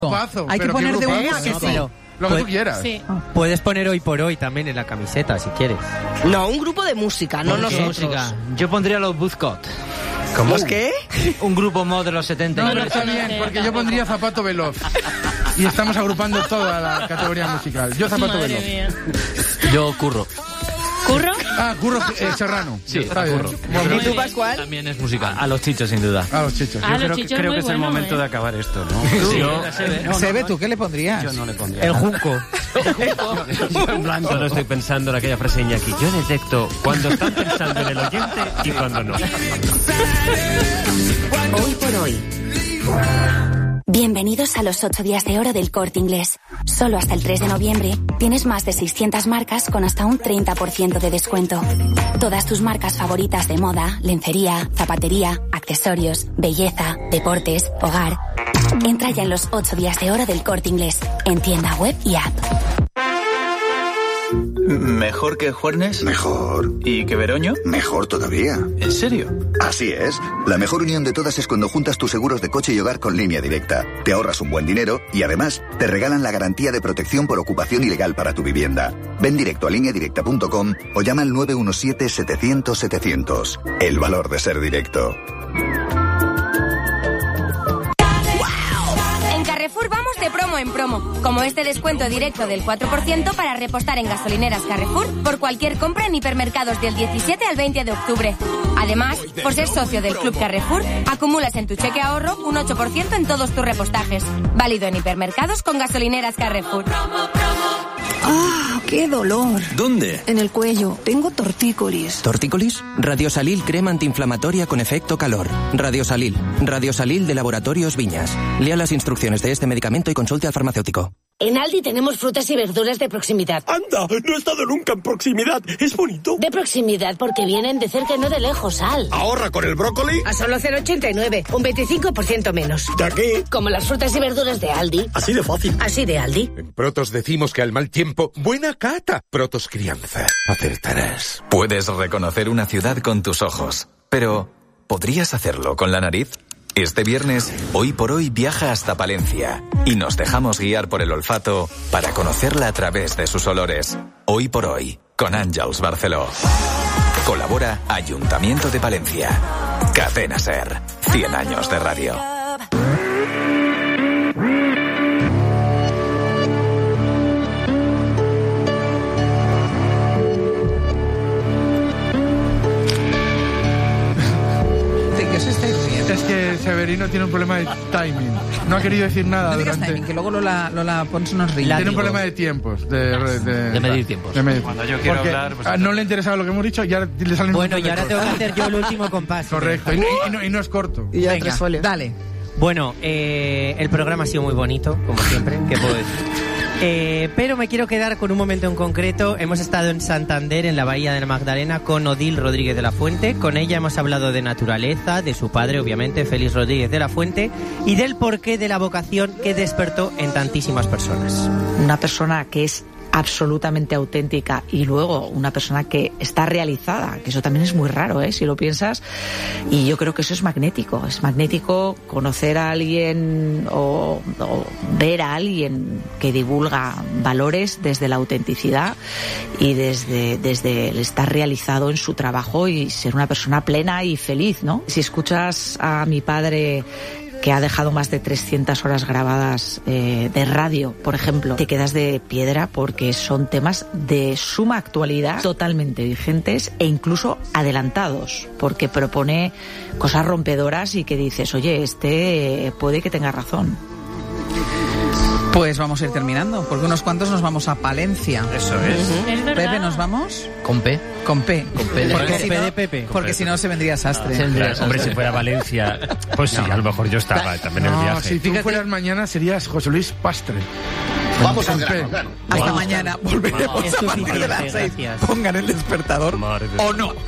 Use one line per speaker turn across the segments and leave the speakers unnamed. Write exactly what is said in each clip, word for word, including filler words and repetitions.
Pazo,
Hay que poner de una
que
sí.
Lo que
Pues,
tú quieras.
Sí.
Puedes poner Hoy por Hoy también en la camiseta, si quieres.
No, un grupo de música, no
¿Por qué?
nosotros.
Música. Yo pondría los Buzzcocks.
¿Cómo?
¿Los qué?
Un grupo mod de los setenta.
No,
No,
pero
no,
está
no,
bien,
no,
porque
no,
yo
no,
pondría
no.
Zapato Veloz. Y estamos agrupando toda la categoría musical. Yo Zapato
Madre
Veloz.
mía.
Yo Curro.
¿Curro?
Ah, Curro eh, Serrano.
Sí,
está bien.
Curro.
Bueno,
¿Y tú, Pascual?
También es música. A los chichos, sin duda.
a los chichos.
Ah,
Yo
los
creo, que-
chichos
creo
muy
que es el
bueno,
momento
¿eh?
de acabar esto, ¿no?
Yo,
Sebe, ¿tú qué le pondrías?
Yo no le pondría.
El
nada.
Junco.
Yo en blanco no estoy pensando en aquella frase de Iñaki. Yo detecto cuando están pensando en el oyente y cuando no.
Hoy por hoy. Bienvenidos a los ocho días de oro del Corte Inglés. Solo hasta el tres de noviembre tienes más de seiscientas marcas con hasta un treinta por ciento de descuento. Todas tus marcas favoritas de moda, lencería, zapatería, accesorios, belleza, deportes, hogar. Entra ya en los ocho días de oro del Corte Inglés, en tienda web y app.
¿Mejor que Juernes?
Mejor.
¿Y que Veroño?
Mejor todavía.
¿En serio?
Así es. La mejor unión de todas es cuando juntas tus seguros de coche y hogar con Línea Directa. Te ahorras un buen dinero y además te regalan la garantía de protección por ocupación ilegal para tu vivienda. Ven directo a línea directa punto com o llama al nueve uno siete, setecientos, setecientos. El valor de ser directo.
En Carrefour vamos de promo en promo, como este descuento directo del cuatro por ciento para repostar en gasolineras Carrefour por cualquier compra en hipermercados del diecisiete al veinte de octubre. Además, por ser socio del Club Carrefour, acumulas en tu cheque ahorro un ocho por ciento en todos tus repostajes. Válido en hipermercados con gasolineras Carrefour.
¡Ah, qué dolor!
¿Dónde?
En el cuello. Tengo tortícolis.
¿Tortícolis? Radiosalil crema antiinflamatoria con efecto calor. Radiosalil. Radiosalil de Laboratorios Viñas. Lea las instrucciones de este medicamento y consulte al farmacéutico.
En Aldi tenemos frutas y verduras de proximidad.
¡Anda! No he estado nunca en proximidad. ¿Es bonito?
De proximidad porque vienen de cerca y no de lejos, Al.
¿Ahorra con el brócoli?
A solo cero coma ochenta y nueve, un veinticinco por ciento menos.
¿De aquí?
Como las frutas y verduras de Aldi.
Así de fácil.
Así de Aldi.
En Protos decimos que al mal tiempo, buena cata. Protos Crianza. Acertarás.
Puedes reconocer una ciudad con tus ojos, pero ¿podrías hacerlo con la nariz? Este viernes, Hoy por Hoy viaja hasta Palencia y nos dejamos guiar por el olfato para conocerla a través de sus olores. Hoy por Hoy, con Àngels Barceló. Colabora Ayuntamiento de Palencia. Cadena SER. cien años de radio.
Es que Severino tiene un problema de timing. No ha querido decir nada
No digas
durante...
timing, que luego Lola, Lola Pons nos ríe.
Tiene un problema de tiempos. De, de,
De medir tiempos.
de medir.
Cuando yo quiero
Porque
hablar, pues-
ah, no le interesaba lo que hemos dicho y ahora le salen un
Bueno,
montón
y
de
ahora
cosas.
tengo que hacer yo el último compás.
Correcto, y, y- y no, y no es corto.
Y ya
Venga,
tres folios. Dale.
Bueno, eh, el programa ha sido muy bonito, como siempre, ¿qué puedo decir? Eh, pero me quiero quedar con un momento en concreto. Hemos estado en Santander, en la Bahía de la Magdalena, con Odil Rodríguez de la Fuente. Con ella hemos hablado de naturaleza, de su padre, obviamente, Félix Rodríguez de la Fuente, y del porqué de la vocación que despertó en tantísimas personas.
Una persona que es absolutamente auténtica y luego una persona que está realizada, que eso también es muy raro, ¿eh? Si lo piensas, y yo creo que eso es magnético, es magnético conocer a alguien o, o ver a alguien que divulga valores desde la autenticidad y desde, desde el estar realizado en su trabajo y ser una persona plena y feliz, ¿no? Si escuchas a mi padre, que ha dejado más de trescientas horas grabadas eh, de radio, por ejemplo, te quedas de piedra porque son temas de suma actualidad, totalmente vigentes e incluso adelantados, porque propone cosas rompedoras y que dices, oye, este eh, puede que tenga razón.
Pues vamos a ir terminando, porque unos cuantos nos vamos a Palencia.
Eso es.
Es verdad.
Pepe, ¿nos vamos?
Con P.
Con P.
Con P de-
Porque
con
si
P
no-
de Pepe.
Porque si no se vendría sastre.
Se vendría
Claro, hombre, si fuera Valencia, pues sí, a lo mejor yo estaba también en el
No,
viaje.
si tú fueras mañana serías José Luis Pastre.
Vamos al
Con P.
grano, grano.
Hasta
Vamos.
mañana. Volveremos
Es
a partir de
suficiente,
las seis.
gracias.
Pongan el despertador
Madre de-
o no.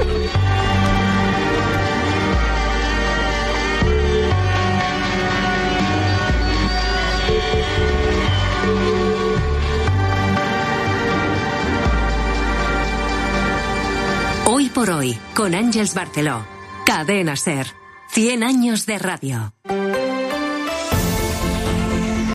Hoy por Hoy, con Àngels Barceló. Cadena SER. cien años de radio.